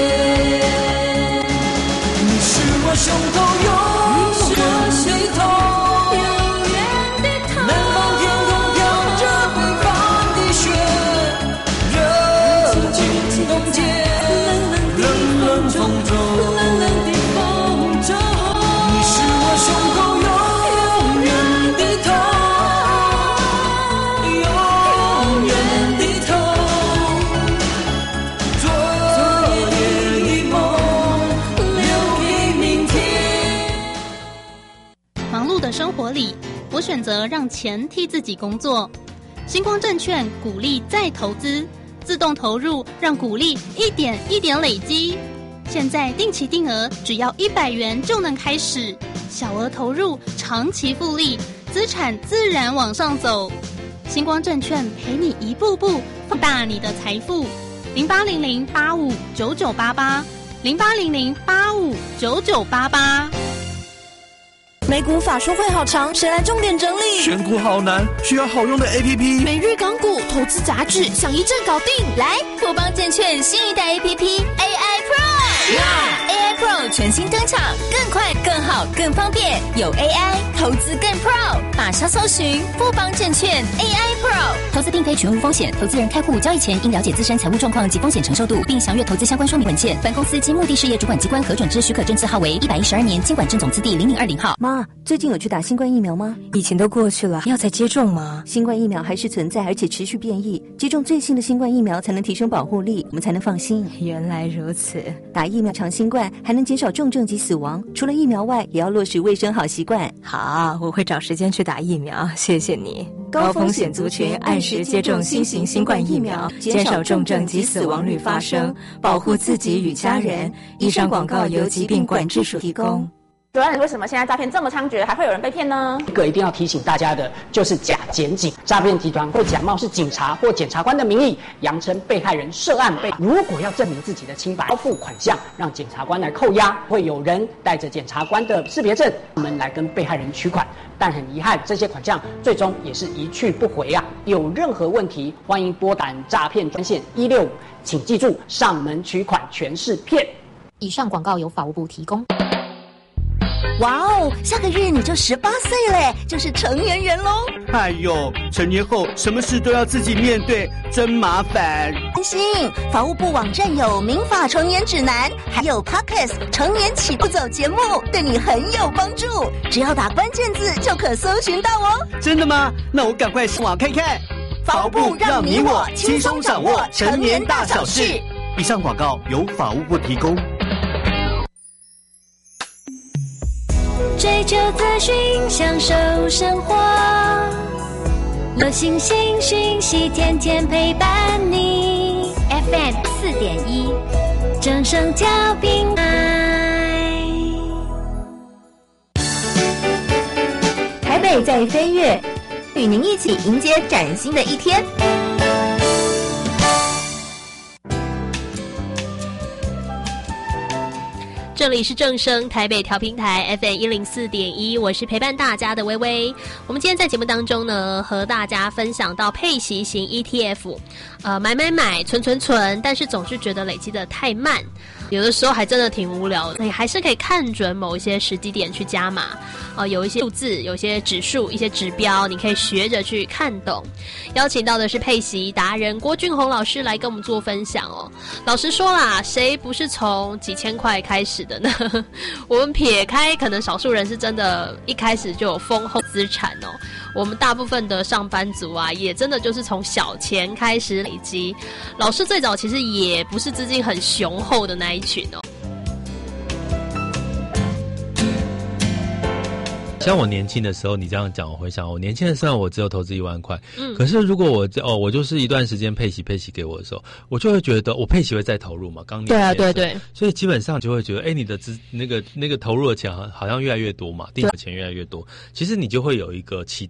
你是我胸口永远的痛，永远的痛。南方天空飘着北方的雪，热情冻结，冷冷风中，冷冷的风中。你是我胸口永远的痛，永远的痛。昨夜的梦留给明天。 忙碌的生活里，我选择让钱替自己工作。星光证券鼓励再投资，自动投入，让股利一点一点累积。现在定期定额只要一百元就能开始，小额投入，长期复利，资产自然往上走。星光证券陪你一步步放大你的财富。零八零零八五九九八八，零八零零八五九九八八。 美股法说会好长，谁来重点整理？ 选股好难，需要好用的 A P P。 每日港股投资杂志，想一站搞定。 来，富邦证券新一代 A P P A I Pro，A I Pro 全新登场，更快、更好、更方便，有 A I 投资更 Pro。马上搜寻富邦证券 A I Pro， 投资并非全无风险，投资人开户交易前应了解自身财务状况及风险承受度，并详阅投资相关说明文件。本公司经目的事业主管机关核准之许可证字号为一百一十二年经管证总字第零零二零号。 妈，最近有去打新冠疫苗吗？ 以前都过去了，要再接种吗？ 新冠疫苗还是存在，而且持续变异，接种最新的新冠疫苗才能提升保护力，我们才能放心。 原来如此， 打疫苗长新冠还能减少重症及死亡。除了疫苗外，也要落实卫生好习惯。 好，我会找时间去打疫苗，谢谢你。高风险族群按时接种新型新冠疫苗，减少重症及死亡率发生，保护自己与家人。以上广告由疾病管制署提供。 主任，为什么现在诈骗这么猖獗，还会有人被骗呢？ 一个一定要提醒大家的，就是假检警诈骗集团会假冒是警察或检察官的名义，扬称被害人涉案被，如果要证明自己的清白，交付款项让检察官来扣押，会有人带着检察官的识别证，我们来跟被害人取款。但很遗憾，这些款项最终也是一去不回啊！有任何问题，欢迎拨打诈骗专线一六五，请记住，上门取款全是骗。 以上广告由法务部提供。 哇哦，下个月你就十八岁嘞，就是成年人喽！ 哎呦，成年后什么事都要自己面对，真麻烦。 安心，法务部网站有民法成年指南，还有 Podcast 成年起步走节目，对你很有帮助。只要打关键字就可搜寻到哦。 真的吗？那我赶快上网看看。 法务部让你我轻松掌握成年大小事。 以上广告由法务部提供。 追求资讯，享受生活，流行新讯息，天天陪伴你。F M 四点一，正声调频台。 台北在飞跃，与您一起迎接崭新的一天。 这里是正声台北调频台 F M 一零四点一，我是陪伴大家的微微。我们今天在节目当中呢，和大家分享到配息型 E T F， 呃，买买买，存存存，但是总是觉得累积的太慢，有的时候还真的挺无聊的。你还是可以看准某一些时机点去加码，呃，有一些数字，有些指数，一些指标，你可以学着去看懂。邀请到的是配息达人郭俊宏老师来跟我们做分享哦。老实说啦，谁不是从几千块开始的呢？我们撇开可能少数人是真的一开始就有丰厚资产哦，我们大部分的上班族啊，也真的就是从小钱开始累积。老师最早其实也不是资金很雄厚的那一群哦。 像我年轻的时候，你这样讲，我回想我年轻的时候，我只有投资一万块。嗯，可是如果我哦，我就是一段时间配息配息给我的时候，我就会觉得我配息会再投入嘛，刚年轻的时候。对啊，对对。所以基本上就会觉得，哎，你的资那个那个投入的钱好像越来越多嘛，定的钱越来越多，其实你就会有一个期待。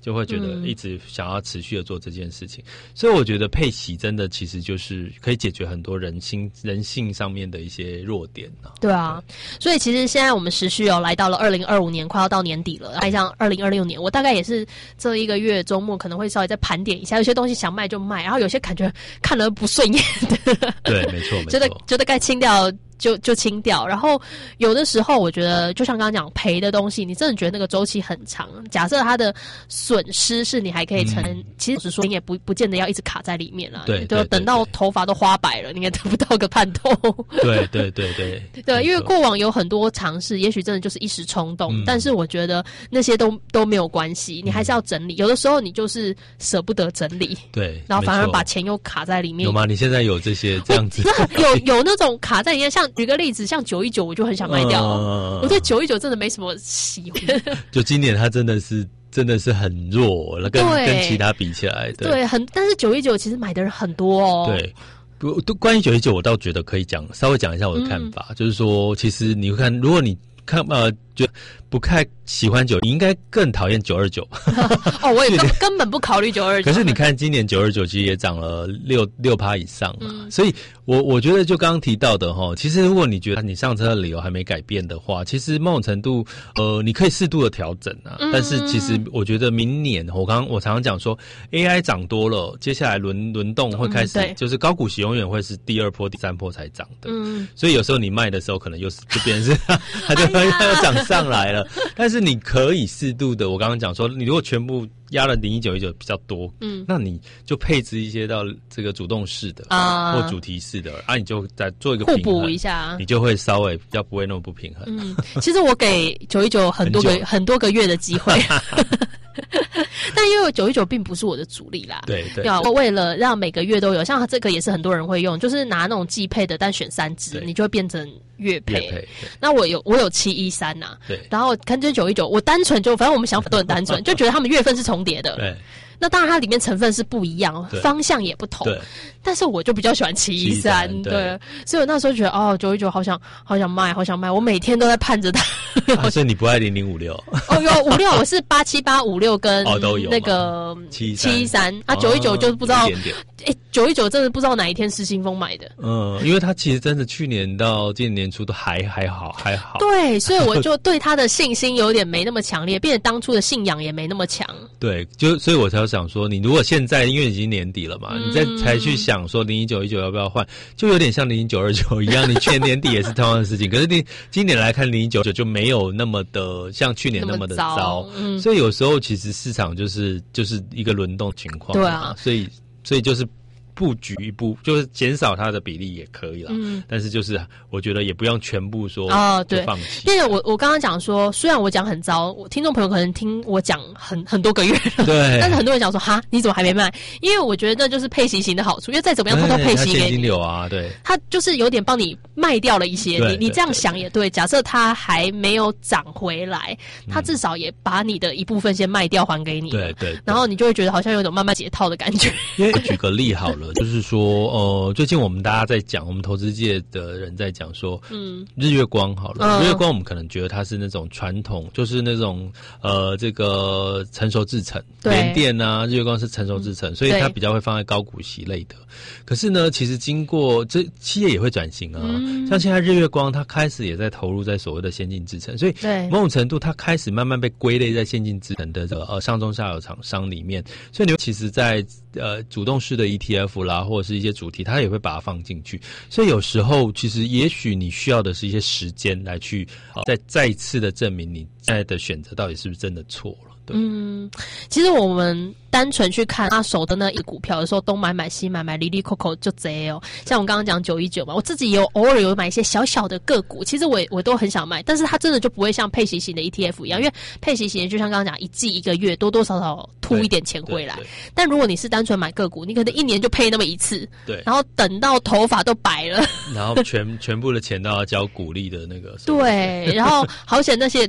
就会觉得一直想要持续的做这件事情。嗯、所以我觉得配息真的其实就是可以解决很多人心人性上面的一些弱点啊。 对啊，所以其实现在我们时序哦来到了二零二五年，快要到年底了，还像二零二六年，我大概也是这一个月周末可能会稍微再盘点一下，有些东西想卖就卖，然后有些感觉看了不顺眼的， 对，没错，没错， 觉得觉得该清掉。就就清掉，然后有的时候我觉得，就像刚刚讲赔的东西，你真的觉得那个周期很长。假设它的损失是你还可以承，嗯、其实说你也不不见得要一直卡在里面啦。 对， 对，等到头发都花白了，你也得不到个盼头。 对对对对对，因为过往有很多尝试，也许真的就是一时冲动，嗯、但是我觉得那些都都没有关系，你还是要整理。嗯、有的时候你就是舍不得整理， 对， 然后反而把钱又卡在里面。 有吗？你现在有这些这样子？ 有有那种卡在里面，像。举个例子，像九一九，我就很想卖掉。 嗯、 我对九一九真的没什么喜欢。 就今年它真的是真的是很弱了，跟跟其他比起来，对， 对很。但是九一九其实买的人很多哦。 对，不，关于九一九，我倒觉得可以讲稍微讲一下我的看法，嗯、就是说，其实你会看，如果你看呃，就不太喜欢九，你应该更讨厌九二九。 哦，我也根根本不考虑九二九。 可是你看今年九二九其实也涨了六六趴以上嘛，嗯、所以我我觉得就刚刚提到的哈，其实如果你觉得你上车的理由还没改变的话，其实某种程度呃，你可以适度的调整啊。嗯、但是其实我觉得明年我刚我常常讲说 A I 涨多了，接下来轮轮动会开始，嗯、就是高股息永远会是第二波、第三波才涨的。嗯，所以有时候你卖的时候，可能又是就变成是它就它又涨上来了。但是你可以适度的，我刚刚讲说，你如果全部压了零一九一九比较多，嗯，那你就配置一些到这个主动式的啊，或主题式的，啊，你就再做一个互补一下， 你就会稍微比较不会那么不平衡。 嗯，其实我给九一九很多个很, 很多个月的机会。但因为九一九并不是我的主力啦， 对对， 我为了让每个月都有，像这个也是很多人会用，就是拿那种季配的，但选三支，你就会变成月配。月配那我有我有七一三呐， 对， 然后看这九一九，我单纯就反正我们想法都很单纯，就觉得他们月份是重叠的， 对。 那当然它里面成分是不一样，方向也不同， 对。 但是我就比较喜欢七一三，对，所以我那时候觉得哦，九一九好想好想卖，好想卖，我每天都在盼着它。 啊、所以你不爱零零五六？ 哦，有五六，我是八七八五六跟哦都有那个七七一三啊，九一九就不知道，哎，九一九真的不知道哪一天失心疯买的。 嗯，因为它其实真的去年到今年年初都还还好还好。 对，所以我就对它的信心有点没那么强烈，并且当初的信仰也没那么强。 对，就所以我才想说，你如果现在因为已经年底了嘛，嗯、你再才去想说零一九一九要不要换，就有点像零一九二九一样，你去年年底也是同样的事情，可是你今年来看零一九九就没有那么的像去年那么的糟，糟嗯、所以有时候其实市场就是就是一个轮动情况， 对啊， 所以所以就是布局一步，就是减少它的比例也可以啦。嗯，但是就是我觉得也不用全部说哦，对，放弃。 因为我我刚刚讲说，虽然我讲很糟，我听众朋友可能听我讲很很多个月了， 对， 但是很多人讲说哈，你怎么还没卖？因为我觉得那就是配息型的好处，因为再怎么样它都配息给你， 现金流啊，对， 它就是有点帮你卖掉了一些。你你这样想也对，假设它还没有涨回来，它至少也把你的一部分先卖掉还给你， 对 对, 对， 然后你就会觉得好像有一种慢慢解套的感觉。 因为举个例好了。就是说，呃，最近我们大家在讲，我们投资界的人在讲说，嗯，日月光好了，嗯、日月光我们可能觉得它是那种传统，就是那种呃，这个成熟制程，联电啊，日月光是成熟制程，嗯、所以它比较会放在高股息类的。可是呢，其实经过这企业也会转型啊，嗯、像现在日月光，它开始也在投入在所谓的先进制程，所以某种程度它开始慢慢被归类在先进制程的这个呃上中下游厂商里面，所以你其实在呃主动式的 E T F 啦，或者是一些主题，它也会把它放进去。所以有时候其实也许你需要的是一些时间来去呃再再一次的证明你现在的选择到底是不是真的错了。 嗯，其实我们单纯去看他手的那一股票的时候，东买买西买买，里里扣扣就贼哦。像我刚刚讲九一九嘛，我自己也有偶尔有买一些小小的个股，其实我我都很想买，但是它真的就不会像配息型的 E T F 一样，因为配息型就像刚刚讲，一季一个月多多少少吐一点钱回来。但如果你是单纯买个股，你可能一年就配那么一次， 对， 然后等到头发都白了， 然后全全部的钱都要交股利的那个， 对，然后好险那些也都一点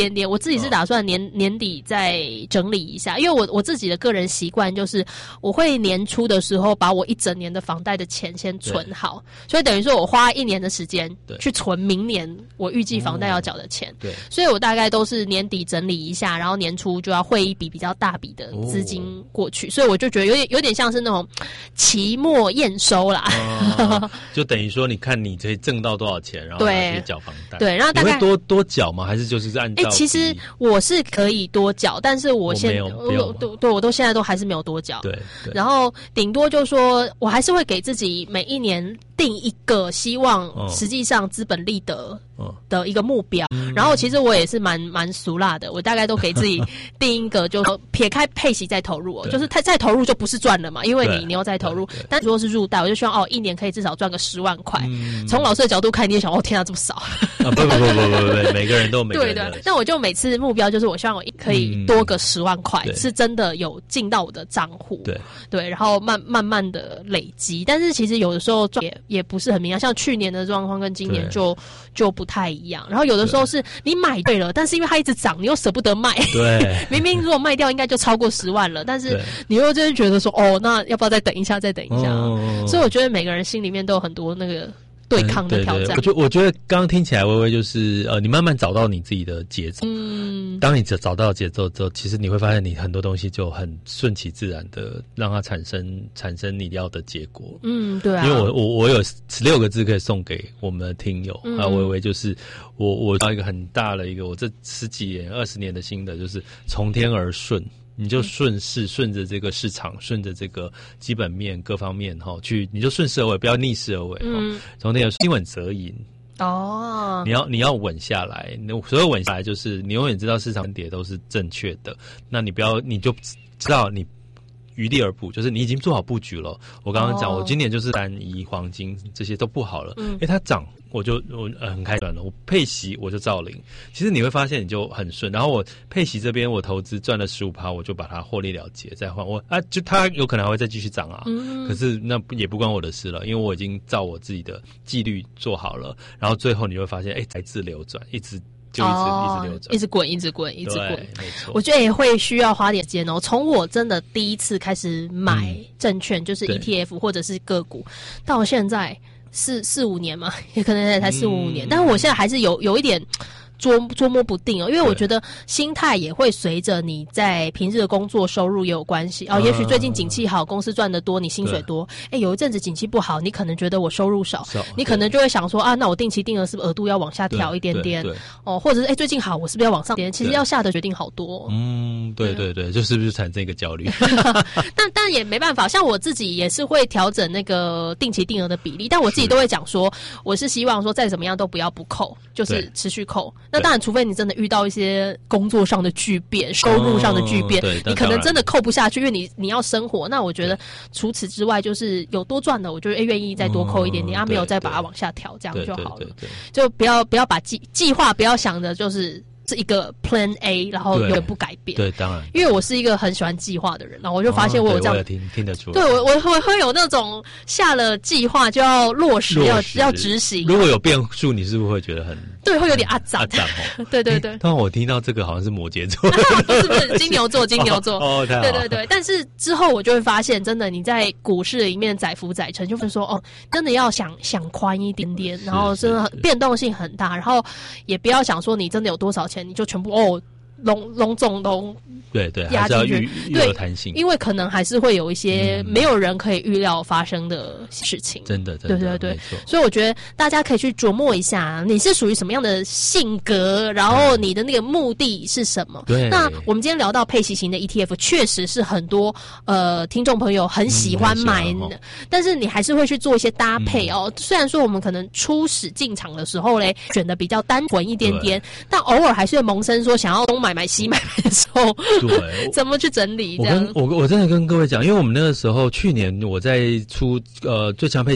点点，我自己是打算年、哦、年底再整理一下，因为我我自己的个人习惯就是我会年初的时候把我一整年的房贷的钱先存好，所以等于说我花一年的时间去存明年我预计房贷要缴的钱、哦、对，所以我大概都是年底整理一下，然后年初就要汇一笔比较大笔的资金过去、哦、所以我就觉得有点有点像是那种期末验收啦、 哦、就等于说你看你可以挣到多少钱，然后拿去缴房贷， 对，然后大概你会多多缴吗？还是就是按照？ 哎、欸，其实我是可以多缴，但是我现在我对对我都现在都还是没有多缴， 对， 然后顶多就说我还是会给自己每一年定一个希望实际上资本利得的一个目标、嗯、然后其实我也是蛮蛮俗辣的，我大概都给自己定一个就是撇开配息再投入、哦、就是再再投入就不是赚了嘛，因为你你又再投入，但如果是入袋我就希望哦一年可以至少赚个十万块，从、嗯、老师的角度看你也想哦天啊这么少啊不不不不不不每个人都有每个人的， 对的，那我就每次目标就是我希望我可以多个十万块、嗯、是真的有进到我的账户，对对，然后慢慢慢的累积，但是其实有的时候也也不是很明显，像去年的状况跟今年就就不太一样，然后有的时候是你买对了，但是因为它一直涨你又舍不得卖，对明明如果卖掉应该就超过十万了，但是你又就是觉得说哦那要不要再等一下再等一下、哦、所以我觉得每个人心里面都有很多那个对抗的挑战、 嗯、对对，我觉得我觉得刚刚听起来微微就是呃，你慢慢找到你自己的节奏，嗯，当你找到节奏之后，其实你会发现你很多东西就很顺其自然的让它产生产生你要的结果， 嗯，对啊， 因为我我我有十六个字可以送给我们的听友，嗯、啊，微微就是我我到一个很大的一个我这十几年二十年的心得就是从天而顺。你就顺势顺着这个市场，顺着这个基本面各方面哈，去你就顺势而为，不要逆势而为。嗯，从那个新稳则盈哦，你要你要稳下来，所有稳下来就是你永远知道市场跌都是正确的，那你不要你就知道你余地而补，就是你已经做好布局了。我刚刚讲，哦、我今年就是单一黄金这些都不好了，嗯、因为它涨。我就我、呃、很开心了，我配息我就照领，其实你会发现你就很顺。然后我配息这边我投资赚了 百分之十五， 我就把它获利了结，再换我啊，就它有可能还会再继续涨啊。嗯，可是那也不关我的事了，因为我已经照我自己的纪律做好了。然后最后你会发现，哎，财自流转，一直就一直、哦、一直流转， 一直滚，一直滚，一直滚。 没错， 我觉得也会需要花点时间哦。从我真的第一次开始买证券，嗯、就是 E T F 或者是个股，到现在。四四五年嘛，也可能才才四五年，嗯、但是我现在还是有有一点捉捉摸不定哦，因为我觉得心态也会随着你在平日的工作收入也有关系哦。也许最近景气好，公司赚得多，你薪水多，哎，有一阵子景气不好，你可能觉得我收入少，你可能就会想说啊，那我定期定额是不是额度要往下调一点点哦，或者是哎最近好，我是不是要往上点？其实要下的决定好多。 嗯，对对对，就是不是产生一个焦虑？ 但但也没办法，像我自己也是会调整那个定期定额的比例，但我自己都会讲说，我是希望说再怎么样都不要不扣，就是持续扣。那当然，除非你真的遇到一些工作上的巨变、收入上的巨变，哦、你可能真的扣不下去，因为你你要生活。那我觉得除此之外，就是有多赚的，我就愿意再多扣一点点，啊，没有再把它往下调，这样就好了。对对对对，就不要不要把计计划不要想的就是是一个 Plan A， 然后永远不改变。 对，当然， 因为我是一个很喜欢计划的人，然后我就发现我有这样， 哦、我听听得出来。 对我我我会有那种下了计划就要落实，落实要要执行。 如果有变数，你是不是会觉得很？ 对，会有点阿杂。 阿杂哦。 对对对。 当我听到这个，好像是摩羯座。 不是不是，金牛座，金牛座。 哦，太好。 对对对，但是之后我就会发现，真的你在股市里面载浮载沉，就是说哦，真的要想想宽一点点，然后真的变动性很大，然后也不要想说你真的有多少钱，你就全部哦。隆隆重隆， 对对，还是要预预有弹性， 因为可能还是会有一些没有人可以预料发生的事情， 嗯、真的，真的，对对对，所以我觉得大家可以去琢磨一下，你是属于什么样的性格，然后你的那个目的是什么？对，那我们今天聊到配息型的 E T F， 确实是很多呃听众朋友很喜欢买的，嗯、但是你还是会去做一些搭配哦。嗯、虽然说我们可能初始进场的时候嘞，选的比较单纯一点点，但偶尔还是会萌生说想要东买买西买买的时候，对，怎么去整理？我跟我我真的跟各位讲，因为我们那个时候去年我在出呃最强配息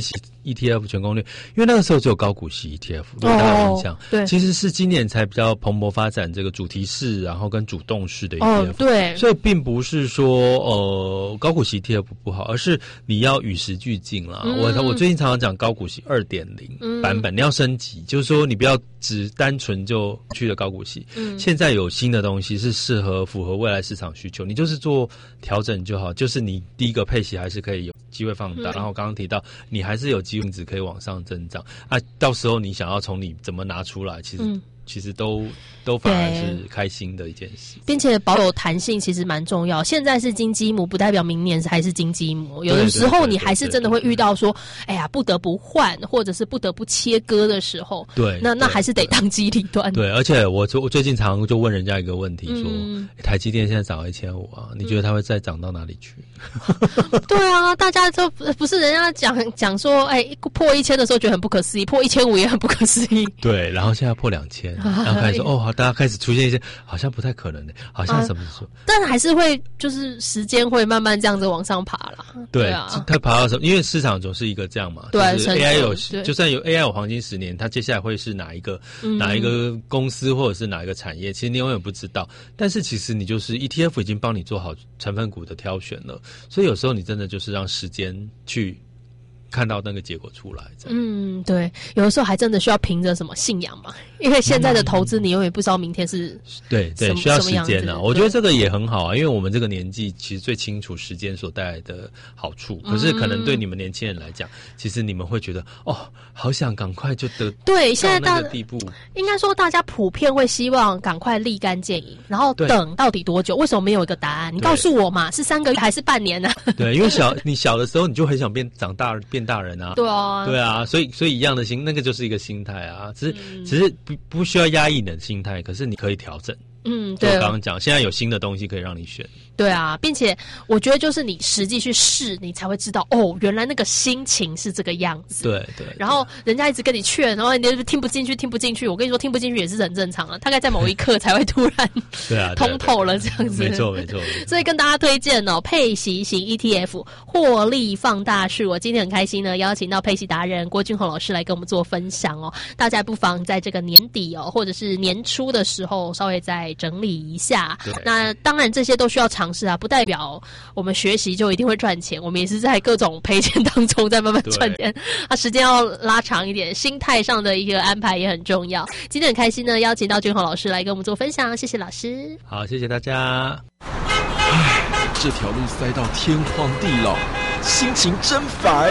E T F 全攻略，因为那个时候只有高股息 E T F， 如果大家有印象， 哦，对， 其实是今年才比较蓬勃发展这个主题式，然后跟主动式的 E T F，哦， 对， 所以并不是说呃高股息 E T F 不好，而是你要与时俱进啦。嗯、我我最近常常讲高股息 二点零 版本，嗯，你要升级，就是说你不要只单纯就去了高股息，嗯，现在有新的东西是适合符合未来市场需求，你就是做调整就好，就是你第一个配息还是可以有机会放大，嗯，然后刚刚提到你还是有机会值可以往上增长啊，到时候你想要从你怎么拿出来，其实，嗯，其实都都反而是开心的一件事， 并且保有弹性其实蛮重要。现在是金鸡母，不代表明年还是金鸡母。有的时候你还是真的会遇到说，哎呀，不得不换，或者是不得不切割的时候，对，那那还是得当机立断。 对，而且我我最近常常就问人家一个问题，说，嗯欸，台积电现在涨到一千五啊，你觉得它会再涨到哪里去？ 对啊，大家就不是人家讲讲说，哎，破一千的时候觉得很不可思议，破一千五也很不可思议。 对，然后现在破两千。然后开始说哦，好，大家开始出现一些好像不太可能的，好像什么时候，啊， 但还是会就是时间会慢慢这样子往上爬啦。 对，对啊，它爬到什么？因为市场总是一个这样嘛，对，就是 A I 有，就算有 A I 有黄金十年，它接下来会是哪一个，嗯，哪一个公司或者是哪一个产业，其实你永远不知道。但是其实你就是 E T F 已经帮你做好成分股的挑选了，所以有时候你真的就是让时间去看到那个结果出来。 嗯，对，有的时候还真的需要凭着什么信仰嘛，因为现在的投资你永远不知道明天是对对需要时间啊。我觉得这个也很好啊，因为我们这个年纪其实最清楚时间所带来的好处，可是可能对你们年轻人来讲，其实你们会觉得哦，好想赶快就得对现在到那个地步。 应该说大家普遍会希望赶快立竿见影，然后等到底多久？为什么没有一个答案？你告诉我嘛，是三个月还是半年呢？ 对，因为小你小的时候你就很想变长大变大人啊。 对啊， 对啊，所以所以一样的心，那个就是一个心态啊，只是、嗯、只是不不需要压抑你的心态，可是你可以调整。嗯，对，我刚刚讲，现在有新的东西可以让你选。 对啊，并且我觉得就是你实际去试，你才会知道哦，原来那个心情是这个样子。 对 对, 对。 然后人家一直跟你劝，然后你听不进去，听不进去。我跟你说，听不进去也是很正常啊，大概在某一刻才会突然对啊通透了这样子。 没错没错。 所以跟大家推荐哦，配息型 E T F 获利放大术。我今天很开心呢，邀请到配息达人郭俊宏老师来跟我们做分享哦。大家不妨在这个年底哦，或者是年初的时候，稍微再整理一下。那当然这些都需要尝试啊，不代表我们学习就一定会赚钱，我们也是在各种赔钱当中在慢慢赚钱。啊，时间要拉长一点，心态上的一个安排也很重要。今天很开心呢，邀请到俊宏老师来跟我们做分享，谢谢老师。 好，谢谢大家。 唉，这条路塞到天荒地老，心情真烦。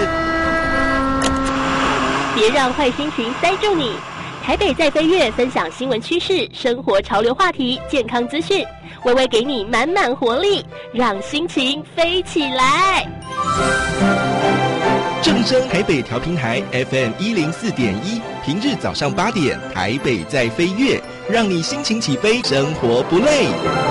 别让坏心情塞住你。台北在飞跃，分享新闻趋势、生活潮流话题、健康资讯，微微给你满满活力，让心情飞起来。 正声台北调频台 F M 一零四点一，平日早上八点，台北在飞跃，让你心情起飞，生活不累。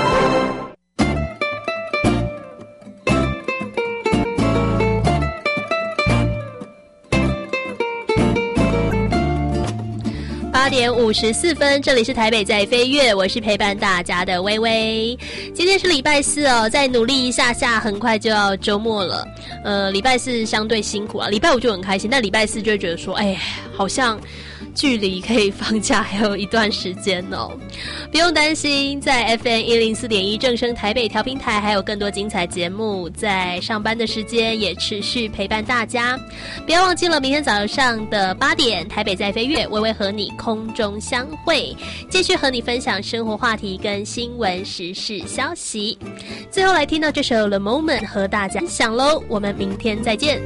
八点五十四分，这里是台北在飞跃，我是陪伴大家的微微。今天是礼拜四哦，再努力一下下，很快就要周末了。呃，礼拜四相对辛苦啊，礼拜五就很开心，但礼拜四就会觉得说，哎，好像距离可以放假还有一段时间哦。不用担心，在 F M 一零四点一正声台北调频台还有更多精彩节目，在上班的时间也持续陪伴大家。不要忘记了，明天早上的八点，台北在飞跃，微微和你空中相会，继续和你分享生活话题跟新闻时事消息。最后来听到这首 The Moment 和大家分享喽，我们明天再见。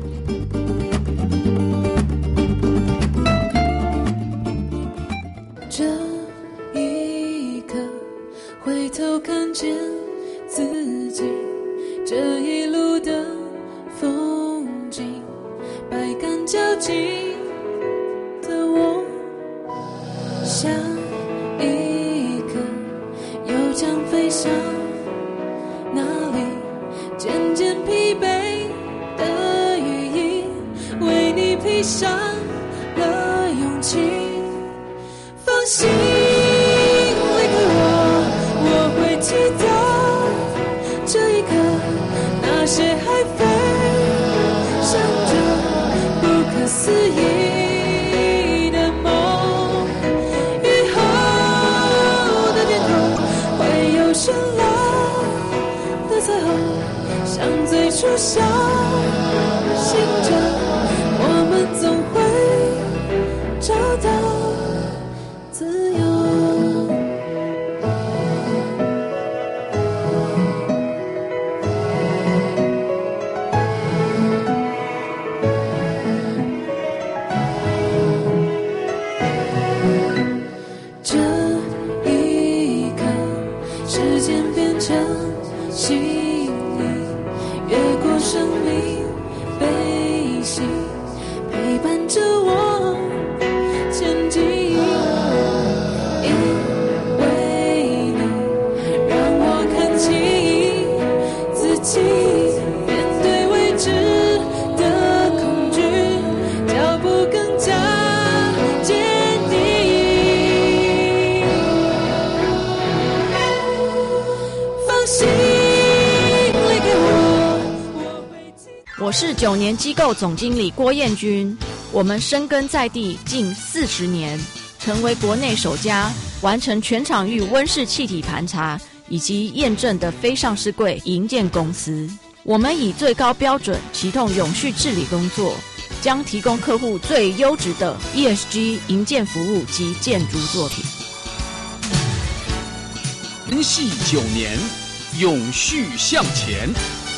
这一刻回头看见自己，这一路的风景，百感交集的我，下一刻又将飞向哪里？渐渐疲惫的羽翼为你披上了勇气，放心离开我，我会记得这一刻，那些还飞翔着不可肆意的梦，以后的天空会有绚烂的彩虹，像最初相信着，我们总会找到自由。这一刻，时间变成吸引力，越过生命悲喜，陪伴着我前进。因为你让我看清自己，面对未知的恐惧，脚步更加坚定。放心离开我。 我是九年机构总经理郭彦君，我们深耕在地近四十年，成为国内首家完成全场域温室气体盘查以及验证的非上市柜营建公司。我们以最高标准启动永续治理工作，将提供客户最优质的 E S G 营建服务及建筑作品。 联系九年，永续向前。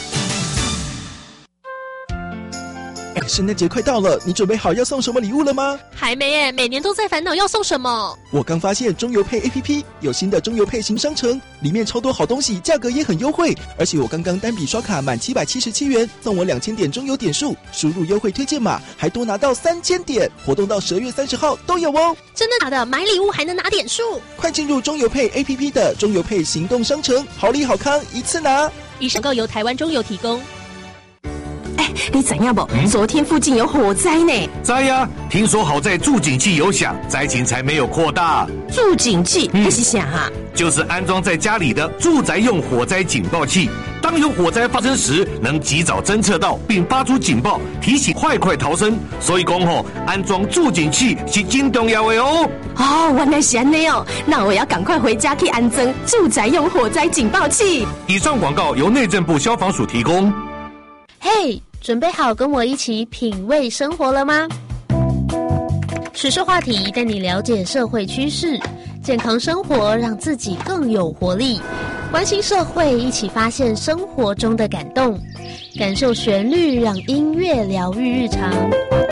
圣诞节快到了，你准备好要送什么礼物了吗？ 还没耶，每年都在烦恼要送什么。 我刚发现中邮配 A P P 有新的中邮配新商城，里面超多好东西，价格也很优惠。而且我刚刚单笔刷卡满七百七十七元，送我两千点中邮点数，输入优惠推荐码，还多拿到三千点。活动到十二月三十号都有哦。 真的假的？买礼物还能拿点数？ 快进入中邮配 A P P 的中邮配行动商城，好礼好康一次拿。 以上购由台湾中邮提供。 你知影不？嗯、昨天附近有火灾呢。 知呀，听说好在助警器有响，灾情才没有扩大。 助警器那、嗯、是啥啊？ 就是安装在家里的住宅用火灾警报器。当有火灾发生时，能及早侦测到并发出警报，提醒快快逃生。所以讲吼，安装助警器是真重要的哦。 哦，原来是安尼哦，那我要赶快回家去安装住宅用火灾警报器。 以上广告由内政部消防署提供。 嘿、hey, 准备好跟我一起品味生活了吗？时事话题带你了解社会趋势，健康生活让自己更有活力，关心社会，一起发现生活中的感动，感受旋律，让音乐疗愈日常。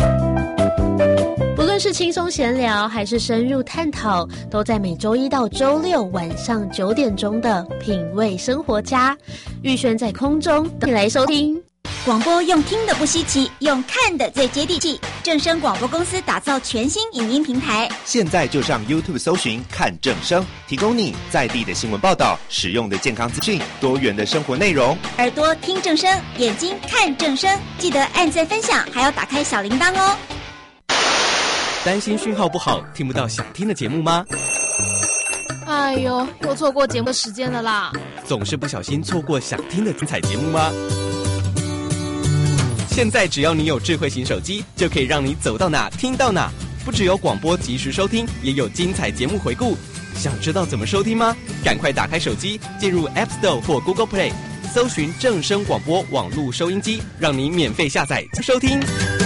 不论是轻松闲聊还是深入探讨，都在每周一到周六晚上九点钟的品味生活家，玉轩在空中等你来收听。 广播用听的不稀奇，用看的最接地气。正声广播公司打造全新影音平台， 现在就上 YouTube 搜寻看正声，提供你在地的新闻报道、实用的健康资讯、多元的生活内容。 耳朵听正声，眼睛看正声，记得按赞分享，还要打开小铃铛哦。 担心讯号不好，听不到想听的节目吗？ 哎呦，又错过节目时间了啦！ 总是不小心错过想听的精彩节目吗？现在只要你有智慧型手机，就可以让你走到哪听到哪。不只有广播及时收听，也有精彩节目回顾。想知道怎么收听吗？赶快打开手机，进入 App Store 或 Google Play， 搜寻正声广播网络收音机，让你免费下载收听。